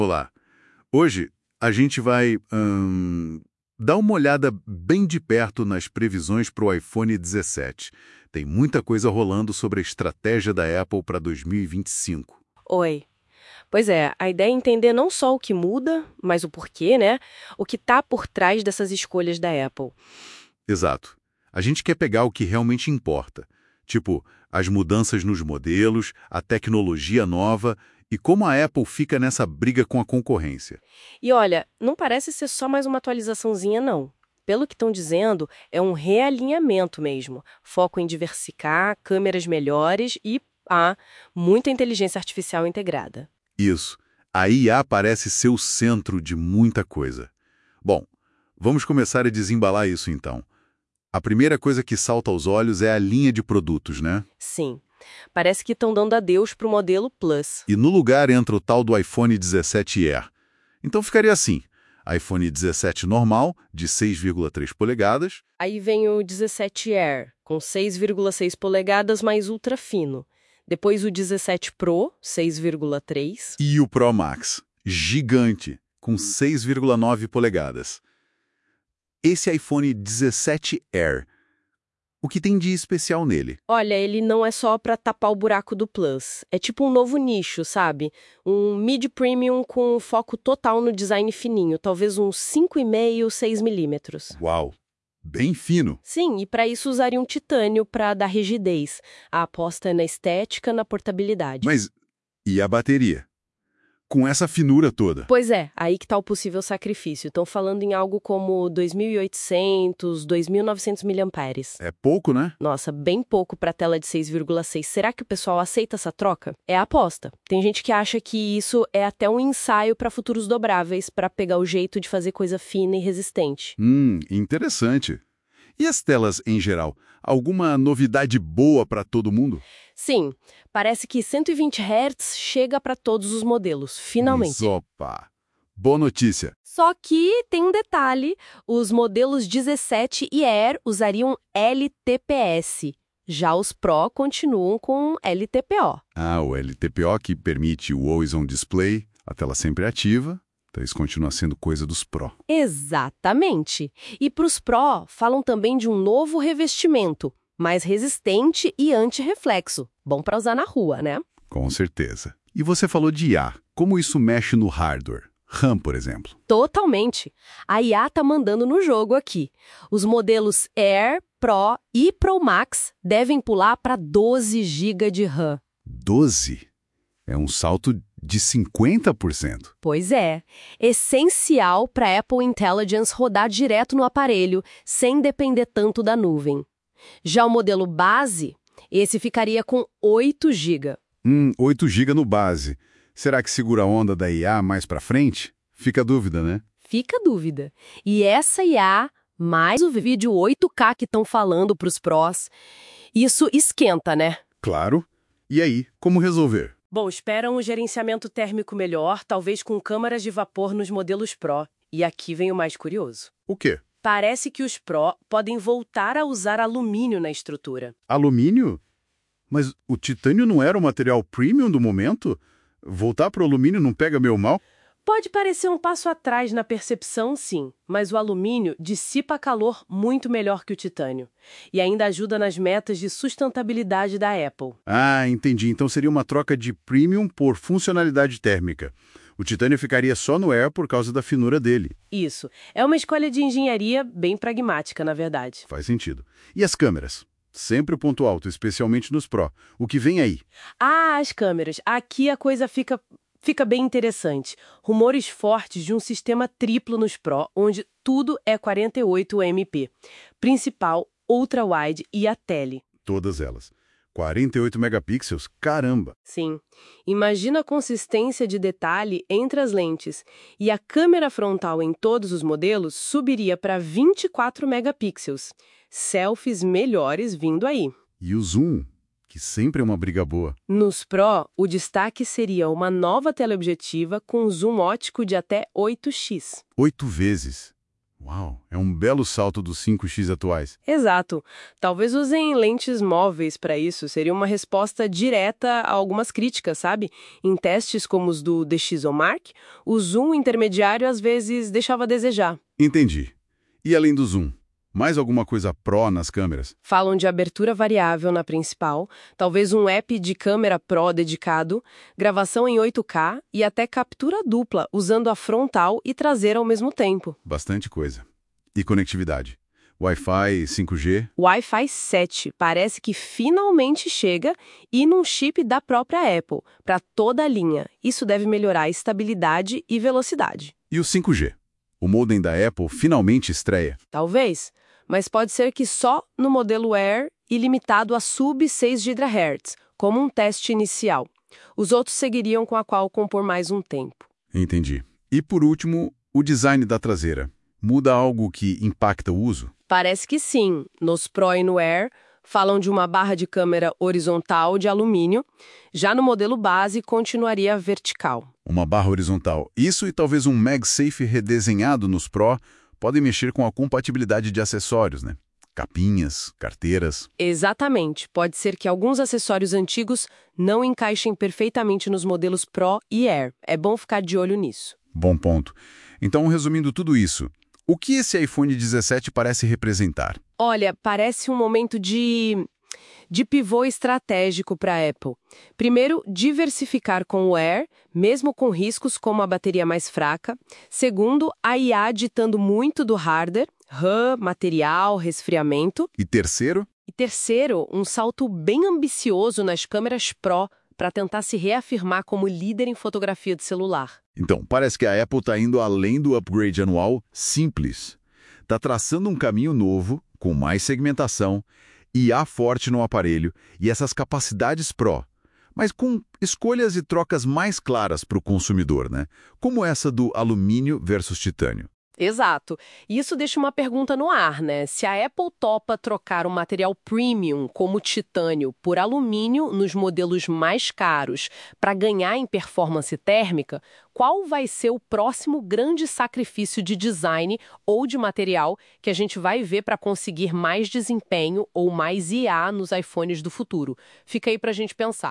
Olá. Hoje a gente vai dar uma olhada bem de perto nas previsões para o iPhone 17. Tem muita coisa rolando sobre a estratégia da Apple para 2025. Oi. Pois é, a ideia é entender não só o que muda, mas o porquê, né? O que está por trás dessas escolhas da Apple. Exato. A gente quer pegar o que realmente importa, tipo as mudanças nos modelos, a tecnologia nova e como a Apple fica nessa briga com a concorrência. E olha, não parece ser só mais uma atualizaçãozinha, não. Pelo que estão dizendo, é um realinhamento mesmo. Foco em diversificar, câmeras melhores e, muita inteligência artificial integrada. Isso. A IA parece ser o centro de muita coisa. Bom, vamos começar a desembalar isso então. A primeira coisa que salta aos olhos é a linha de produtos, né? Sim, parece que estão dando adeus para o modelo Plus. E no lugar entra o tal do iPhone 17 Air. Então ficaria assim: iPhone 17 normal, de 6,3 polegadas, Aí vem o 17 Air, com 6,6 polegadas mais ultra fino. Depois o 17 Pro, 6,3. e o Pro Max, gigante, com 6,9 polegadas. Esse iPhone 17 Air, o que tem de especial nele? Olha, ele não é só para tapar o buraco do Plus. É tipo um novo nicho, sabe? Um mid-premium com foco total no design fininho, talvez uns 5,5, 6 milímetros. Uau, bem fino. Sim, e para isso usaria um titânio para dar rigidez. A aposta é na estética, na portabilidade. Mas e a bateria? Com essa finura toda. Pois é, aí que está o possível sacrifício. Estão falando em algo como 2.800, 2.900 miliamperes. É pouco, né? Nossa, bem pouco para tela de 6,6. Será que o pessoal aceita essa troca? É a aposta. Tem gente que acha que isso é até um ensaio para futuros dobráveis, para pegar o jeito de fazer coisa fina e resistente. Interessante. E as telas em geral? Alguma novidade boa para todo mundo? Sim, parece que 120 Hz chega para todos os modelos, finalmente. Opa! Boa notícia. Só que tem um detalhe, os modelos 17 e Air usariam LTPS. Já os Pro continuam com LTPO. O LTPO que permite o Always On Display, a tela sempre ativa. Então isso continua sendo coisa dos Pro. Exatamente. E para os Pro, falam também de um novo revestimento, mais resistente e anti-reflexo. Bom para usar na rua, né? Com certeza. E você falou de IA. Como isso mexe no hardware? RAM, por exemplo. Totalmente. A IA tá mandando no jogo aqui. Os modelos Air, Pro e Pro Max devem pular para 12 GB de RAM. 12? É um salto de 50%. Pois é. Essencial para a Apple Intelligence rodar direto no aparelho, sem depender tanto da nuvem. Já o modelo base, esse ficaria com 8 GB. 8 GB no base. Será que segura a onda da IA mais pra frente? Fica a dúvida, né? Fica a dúvida. E essa IA, mais o vídeo 8K que estão falando para os Pros, isso esquenta, né? Claro. E aí, como resolver? Bom, esperam um gerenciamento térmico melhor, talvez com câmaras de vapor nos modelos Pro. E aqui vem o mais curioso. O quê? Parece que os Pro podem voltar a usar alumínio na estrutura. Alumínio? Mas o titânio não era o material premium do momento? Voltar para o alumínio não pega meio mal? Pode parecer um passo atrás na percepção, sim, mas o alumínio dissipa calor muito melhor que o titânio. E ainda ajuda nas metas de sustentabilidade da Apple. Entendi. Então seria uma troca de premium por funcionalidade térmica. O titânio ficaria só no Air por causa da finura dele. Isso. É uma escolha de engenharia bem pragmática, na verdade. Faz sentido. E as câmeras? Sempre o ponto alto, especialmente nos Pro. O que vem aí? As câmeras. Aqui a coisa fica bem interessante. Rumores fortes de um sistema triplo nos Pro, onde tudo é 48 MP. Principal, ultra-wide e a tele. Todas elas. 48 megapixels? Caramba! Sim. Imagina a consistência de detalhe entre as lentes. E a câmera frontal em todos os modelos subiria para 24 megapixels. Selfies melhores vindo aí. E o zoom? Que sempre é uma briga boa. Nos Pro, o destaque seria uma nova teleobjetiva com zoom ótico de até 8x. 8 vezes. Uau, é um belo salto dos 5X atuais. Exato. Talvez usem lentes móveis para isso. Seria uma resposta direta a algumas críticas, sabe? Em testes como os do DxOMark, o zoom intermediário às vezes deixava a desejar. Entendi. E além do zoom, mais alguma coisa pró nas câmeras? Falam de abertura variável na principal, talvez um app de câmera Pro dedicado, gravação em 8K e até captura dupla, usando a frontal e traseira ao mesmo tempo. Bastante coisa. E conectividade? Wi-Fi, 5G? Wi-Fi 7 parece que finalmente chega e num chip da própria Apple, para toda a linha. Isso deve melhorar a estabilidade e velocidade. E o 5G? O modem da Apple finalmente estreia? Talvez, mas pode ser que só no modelo Air e limitado a sub-6 GHz, como um teste inicial. Os outros seguiriam com a Qualcomm por mais um tempo. Entendi. E por último, o design da traseira. Muda algo que impacta o uso? Parece que sim. Nos Pro e no Air, falam de uma barra de câmera horizontal de alumínio. Já no modelo base, continuaria vertical. Uma barra horizontal. Isso e talvez um MagSafe redesenhado nos Pro podem mexer com a compatibilidade de acessórios, né? Capinhas, carteiras. Exatamente. Pode ser que alguns acessórios antigos não encaixem perfeitamente nos modelos Pro e Air. É bom ficar de olho nisso. Bom ponto. Então, resumindo tudo isso, o que esse iPhone 17 parece representar? Olha, parece um momento de pivô estratégico para a Apple. Primeiro, diversificar com o Air, mesmo com riscos como a bateria mais fraca. Segundo, a IA ditando muito do hardware, RAM, material, resfriamento. E terceiro? E terceiro, um salto bem ambicioso nas câmeras Pro para tentar se reafirmar como líder em fotografia de celular. Então, parece que a Apple está indo além do upgrade anual simples. Está traçando um caminho novo, com mais segmentação, IA forte no aparelho e essas capacidades Pro, mas com escolhas e trocas mais claras para o consumidor, né? Como essa do alumínio versus titânio. Exato. E isso deixa uma pergunta no ar, né? Se a Apple topa trocar um material premium, como titânio, por alumínio nos modelos mais caros para ganhar em performance térmica, qual vai ser o próximo grande sacrifício de design ou de material que a gente vai ver para conseguir mais desempenho ou mais IA nos iPhones do futuro? Fica aí para a gente pensar.